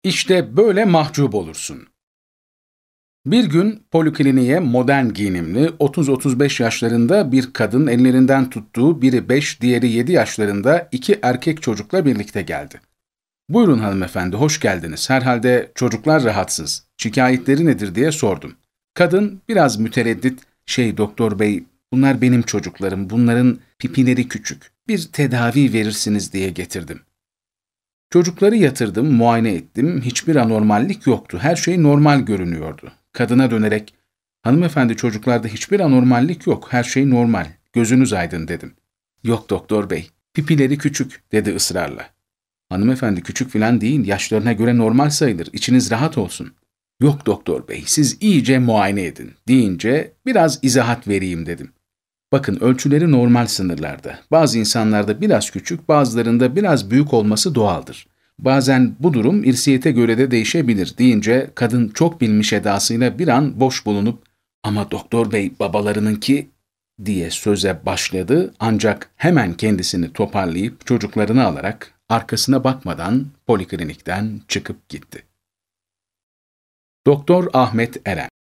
İşte böyle mahcup olursun. Bir gün polikliniğe modern giyinimli, 30-35 yaşlarında bir kadın ellerinden tuttuğu biri 5, diğeri 7 yaşlarında 2 erkek çocukla birlikte geldi. "Buyurun hanımefendi, hoş geldiniz. Herhalde çocuklar rahatsız. Şikayetleri nedir?" diye sordum. Kadın biraz mütereddit, "Doktor bey, bunlar benim çocuklarım, bunların pipileri küçük. Bir tedavi verirsiniz diye getirdim." Çocukları yatırdım, muayene ettim. Hiçbir anormallik yoktu. Her şey normal görünüyordu. Kadına dönerek, "Hanımefendi, çocuklarda hiçbir anormallik yok. Her şey normal. Gözünüz aydın," dedim. "Yok doktor bey, pipileri küçük," dedi ısrarla. "Hanımefendi, küçük filan değil. Yaşlarına göre normal sayılır. İçiniz rahat olsun." "Yok doktor bey, siz iyice muayene edin," deyince biraz izahat vereyim dedim. "Bakın, ölçüleri normal sınırlarda. Bazı insanlarda biraz küçük, bazılarında biraz büyük olması doğaldır. Bazen bu durum irsiyete göre de değişebilir," deyince kadın çok bilmiş edasıyla bir an boş bulunup "Ama doktor bey, babalarınınki," diye söze başladı, ancak hemen kendisini toparlayıp çocuklarını alarak arkasına bakmadan poliklinikten çıkıp gitti. Doktor Ahmet Eren.